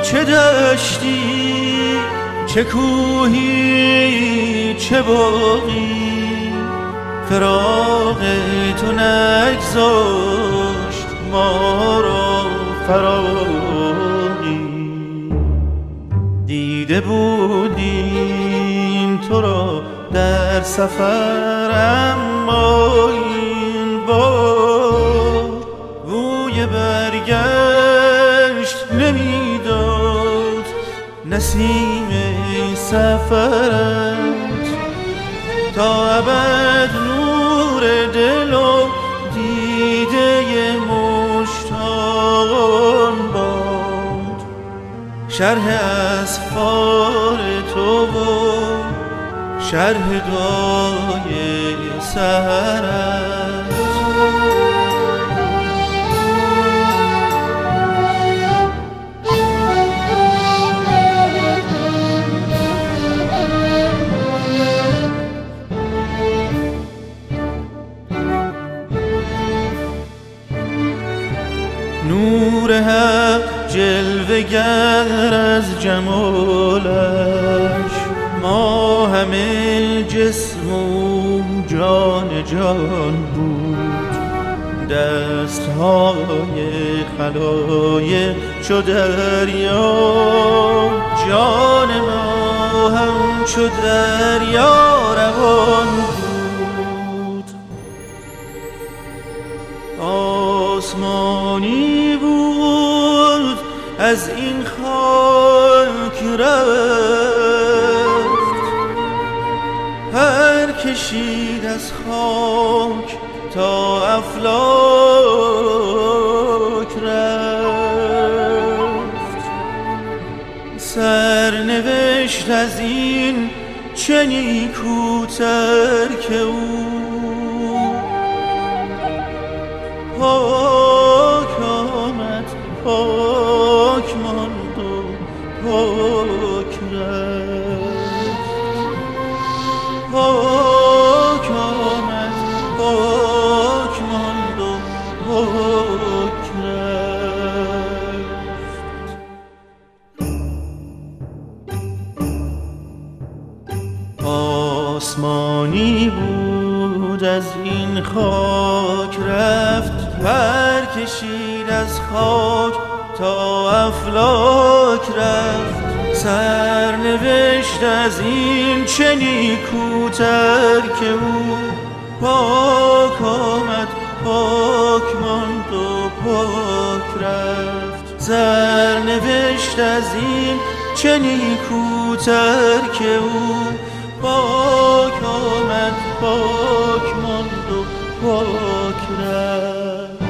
چه دشتی چه کوهی چه باغی، فراق تو نگذاشت ما را فراغی. دیده بودیم تو را در سفر، اما این بار بوی برگشت نمیداد نسیم سفرت. تا ابد نور دل و دیده مشتاقان باد، شرح اسفار تو و شرح دعای سحرت. نور حق جلوه گر از جمالش، ما همه جسم و جان جان بود. دستهای خلایق چو دریا، جان ما همچو دریا روان بود. آسمانی بود از این خاک رفت، پر کشید از خاک تا افلاک رفت. سرنوشت از این چه نیکوتر که او پاک آمد پاک ماند و پاک رفت. پاک آمد پاک ماند و پاک رفت. آسمانی بود از این خاک رفت، پر کشید از خاک تا افلاک رفت. سرنوشت از این چه نیکوتر که او پاک آمد پاک ماند و پاک رفت. سرنوشت از این چه نیکوتر که او پاک آمد پاک ماند و پاک رفت.